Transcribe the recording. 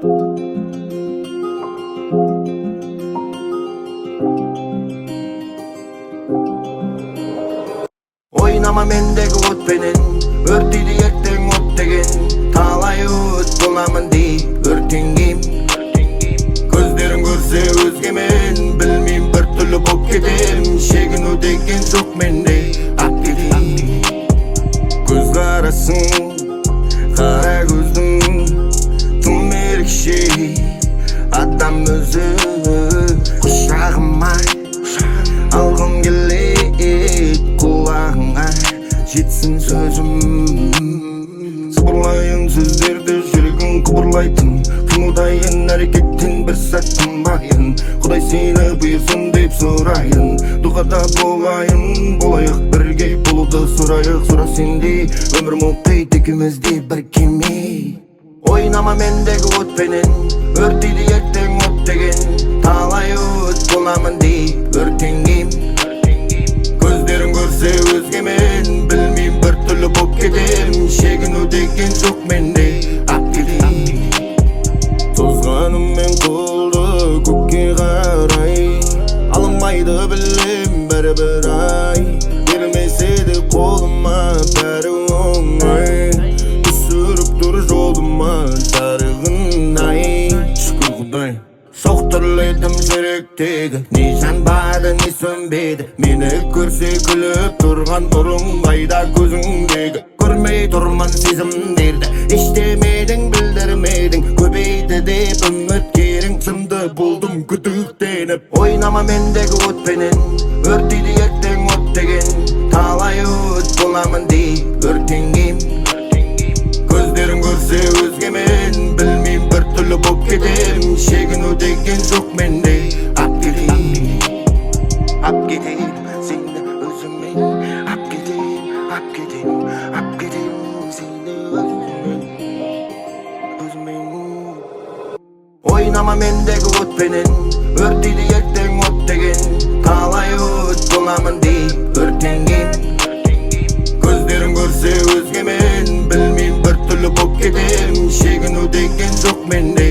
Oynama mendeki otpenen, örtüydü erteң ot деген. Talay öt bolamın dey, örtengim. Gözlerim görse özgemen, bilmeyim bir türlü bop ketem. Şeginu деген çok mende, ak kedim. Göz karasın, kara gözdün, tüm erkşi, adam özü. Kuşağıma algım gelip kulağına жетсін сөзім. Сыбырлайын сөздерді жүрегің күбірлайтын, қимылдайын әрекеттен бір сәт тынбайын. Құдай сені бұйырсын деп сұрайын, дұғада болайын, болайық бірге болуды сұрайық. Сұра сендей өмір мұқит екеумізде бір кеме. Ойнама мендегі отпенен, өртейді ертең от деген. Талай от боламын дей, өртенгем. Gözlerim görse özgemen, bilmeyim bir türlü bop ketem. Şeginu деген çok mende, ak kedim. Tozganım men koldu көкке қарай, алынбайды білем бәрібір ай. Бермесе де қолыма бәрі оңай, түсіріп тұр жолыма жарығын ай. Шүкір Құдай. Соқтырледім жүректегі, не жанбады не сөнбеді. Мені көрсе күліп тұрған тұрың қайда көзіңдегі. Көрмей тұрман сезімдерді, іштемедің білдірмедің. Көбейді деп үміткерің, сымды болдым күдіктеніп. Ойнама мендегі отпенен, өртейді ертең от деген. Талай от боламын дей, өртенгем. Gözlerim görse özgemen, bilmeyim bir türlü bop ketem. Şeginu деген çok mende, ak kedim. Ap kedim, seni özüme. Ap kedim, ap kedim, ap kedim, seni özüme. Oynama mendeki otpenen, örteydi erteң ot деген. Talay ot bolamın dey, örtengem. Gözlerim görse özgemen, bilmeyim bir türlü bop ketem. Şeginu деген çok mende.